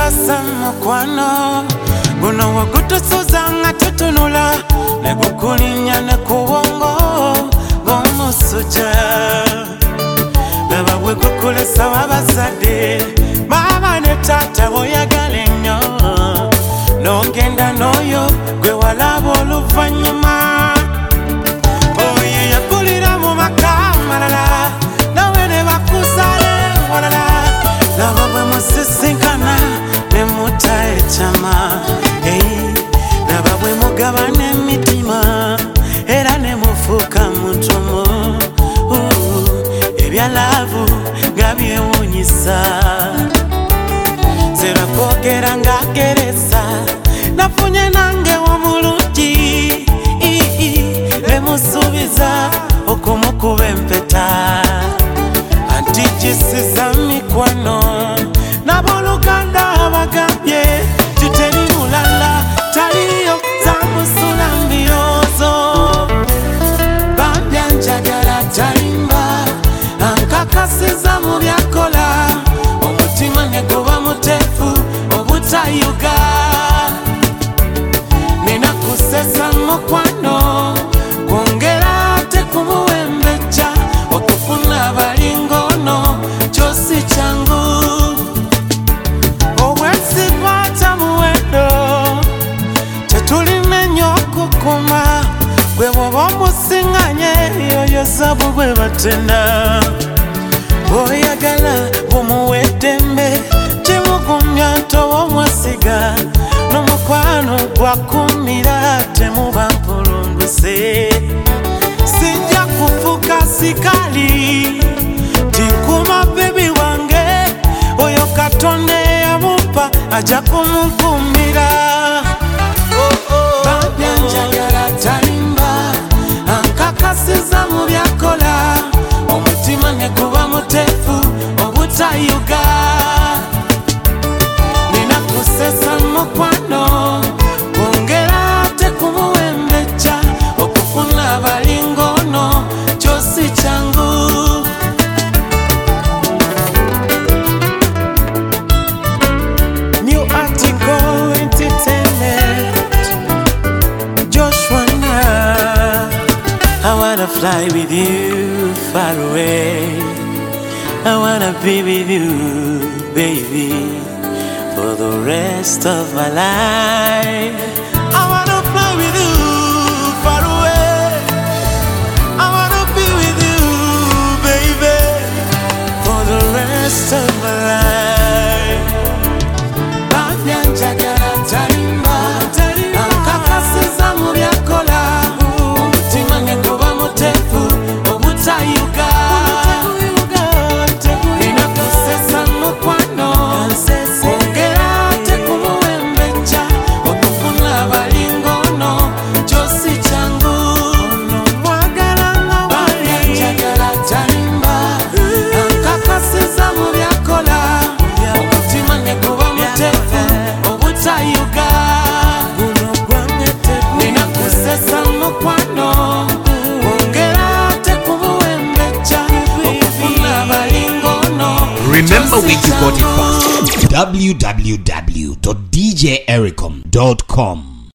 Sasa mukwano guno wagutusuza nga tutunula ne gukulinya ne kuwongo ng'omusujja laba bwe gukulesa w'abazadde maama ne taata boyagala ennyo n'ogenda n'oyo gwe walaba oluvannyuma oyo yakulira mu maka malala nawe ne bakusale walala laba bwe musisinkana ne mutaechama laba bwe mugabana emitima era ne mufuuka mutumu ebyalavu nga byewuunyisa zera kwogera ng'ageresa nafunye nange omulungi ne musuubiza okumukuba empeta anti gisiza mikwano n'abooluganda abagambye titeri mulala taliyo zamusula mbiroozo bambya njagala talimba ankakasiza mu byakola omutima ne guba muteefu obutayuga nina kusesa mukwano kwongera ate kumuwembejja okufuna abalingono kyosi kyangu obwesikwata muwendo tetulimenya okukuma gwe bwoba omusiŋŋanye yoyo zabu bwe batenda oyagala bumuwa eddembe kimugumya ntowa omwasiga n'omukwano gwakumira temuba mpulunduse sijja kufuka sikali tikuma bebi wange oyo katonda eyamumpa ajja kumukumira bambya njagala talimba ankakasiza mu byakola omutima ne guba muteefu obutayuga nina kusesa mukwano kwongera ate kumuwembejja okufuna abalingono kyosi kyangu New Article Entertainment Joshua I wanna fly with you far away I wanna be with you, baby, for the rest of my life. I wanna fly with you far away I wanna be with you, baby, for the rest of my life. Bambya njagala talimba ankakasiza mu byakola omutima ne guba muteefu obutayuga Remember where you got it from. www.djericom.com